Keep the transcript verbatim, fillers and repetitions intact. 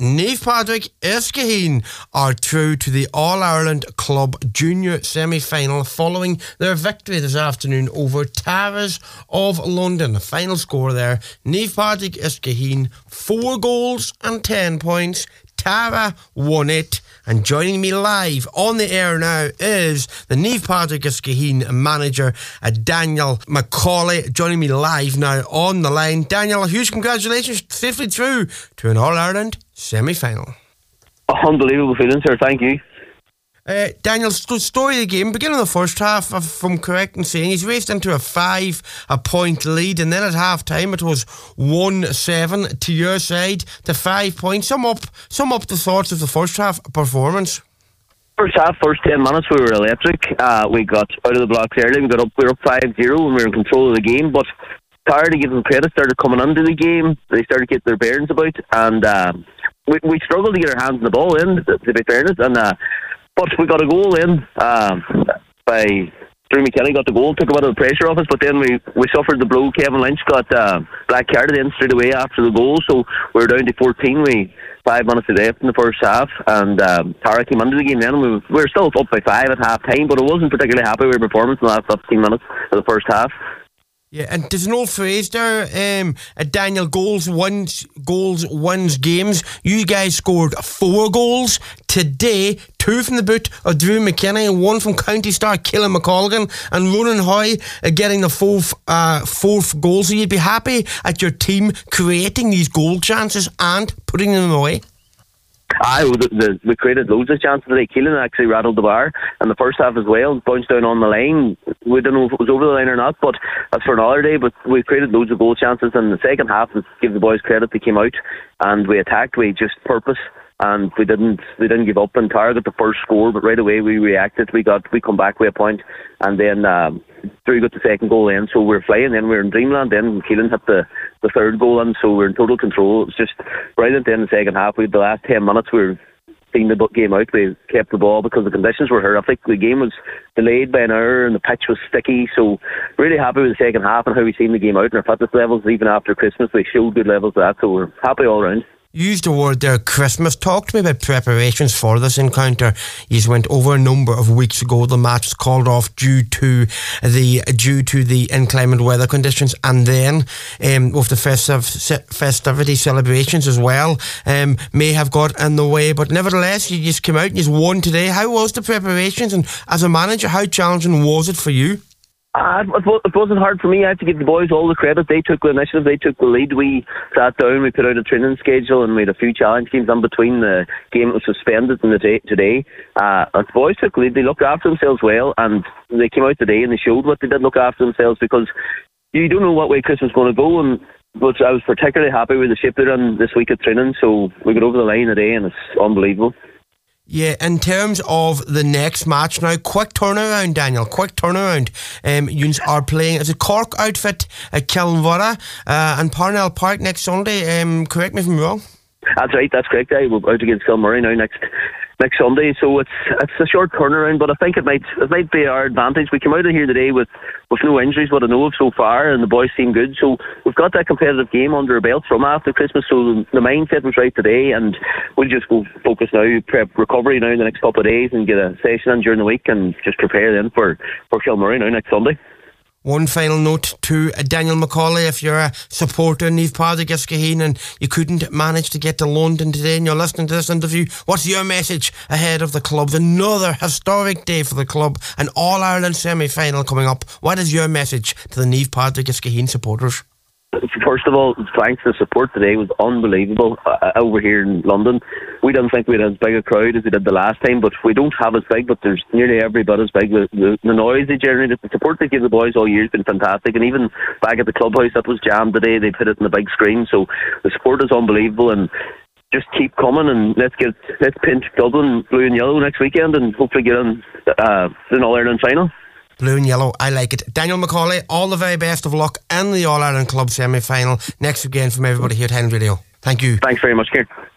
Niamh Padraig Iskaheen are through to the All-Ireland Club Junior semi-final following their victory this afternoon over Tara's of London. The final score there, Niamh Padraig Iskaheen, four goals and ten points. Tara won it. And joining me live on the air now is the Niamh Padraig Iskaheen manager, uh, Daniel Macaulay, joining me live now on the line. Daniel, a huge congratulations, safely through to an All-Ireland semi-final. Unbelievable feeling, sir. Thank you. Uh, Daniel, st- story of the game, beginning of the first half, if I'm correct in saying, he's raced into a five a point lead, and then at half time it was one seven to your side to five points. Sum up, sum up the thoughts of the first half performance. First half, first ten minutes, we were electric. Uh, we got out of the blocks early. We got up. We were up five zero, and we were in control of the game. But Tara, to give them credit, started coming into the game. They started getting their bearings about, and uh, we we struggled to get our hands on the ball in. To, to be fairness, and. Uh, But we got a goal in um, by Drew McKenna, got the goal, took a bit of the pressure off us, but then we, we suffered the blow. Kevin Lynch got uh, black carded in straight away after the goal, so we were down to fourteen. We five minutes left in the first half, and um, Tara came into the game then, and we, we were still up by five at half time, but I wasn't particularly happy with our performance in the last fifteen minutes of the first half. Yeah, and there's an old phrase there, um, uh, Daniel, goals wins, goals wins games. You guys scored four goals today, two from the boot of Drew McKenna and one from County star Killen McColgan, and Ronan Hoy uh, getting the fourth, uh, fourth goal. So you'd be happy at your team creating these goal chances and putting them away? Aye, the, the, we created loads of chances today. Keelan actually rattled the bar in the first half as well, bounced down on the line. We don't know if it was over the line or not, but that's for another day. But we created loads of goal chances in the second half. To give the boys credit, they came out and we attacked. We just purpose, and we didn't we didn't give up. And Tara got the first score, but right away we reacted. We got we come back with a point, and then um, Drew got the second goal in. So we were flying. Then we were in dreamland. Then Keelan hit the the third goal in, so we were in total control. It was just brilliant. Then in the second half, we had the last ten minutes. We were seeing the game out. We kept the ball because the conditions were horrific. The game was delayed by an hour and the pitch was sticky. So really happy with the second half and how we seen the game out. And our fitness levels, even after Christmas, we showed good levels of that. So we're happy all round. You used the word there, Christmas. Talk to me about preparations for this encounter. You went over a number of weeks ago. The match was called off due to the due to the inclement weather conditions, and then um, with the festive festivity celebrations as well, um, may have got in the way. But nevertheless, you just came out and you won today. How was the preparations, and as a manager, how challenging was it for you? Uh, it wasn't hard for me. I have to give the boys all the credit. They took the initiative, they took the lead. We sat down, we put out a training schedule, and we had a few challenge games in between the game that was suspended and the day today. Uh, the boys took the lead. They looked after themselves well, and they came out today and they showed what they did look after themselves, because you don't know what way Christmas is going to go. And but I was particularly happy with the shape they're in this week of training. So we got over the line today, and it's unbelievable. Yeah, in terms of the next match now, quick turnaround, Daniel, quick turnaround. Um, you are playing as a Cork outfit at Kilnvora uh, and Parnell Park next Sunday. Um, correct me if I'm wrong. That's right, that's correct. I will out against Kilmurray now next next Sunday, so it's it's a short turnaround, but I think it might it might be our advantage. We came out of here today with, with no injuries, what I know of so far, and the boys seem good, so we've got that competitive game under our belts from after Christmas, so the mindset was right today, and we'll just go focus now, prep recovery now in the next couple of days, and get a session in during the week, and just prepare then for, for Kilmurray now next Sunday. One final note to uh, Daniel Macaulay. If you're a supporter of Niamh Padraig Iskaheen and you couldn't manage to get to London today and you're listening to this interview, what's your message ahead of the club? Another historic day for the club, an All-Ireland semi-final coming up. What is your message to the Niamh Padraig Iskaheen supporters? First of all, thanks. The support today was unbelievable uh, over here in London. We didn't think we had as big a crowd as we did the last time, but we don't have as big, but there's nearly every bit as big. The, the, the noise they generated, the support they give the boys all year has been fantastic, and even back at the clubhouse, that was jammed today. They put it on the big screen, so the support is unbelievable, and just keep coming, and let's get let's pinch Dublin blue and yellow next weekend, and hopefully get in uh, an All-Ireland final. Blue and yellow, I like it. Daniel Macaulay, all the very best of luck in the All-Ireland Club semi-final next weekend from everybody here at Highland Radio. Thank you. Thanks very much, Kieran.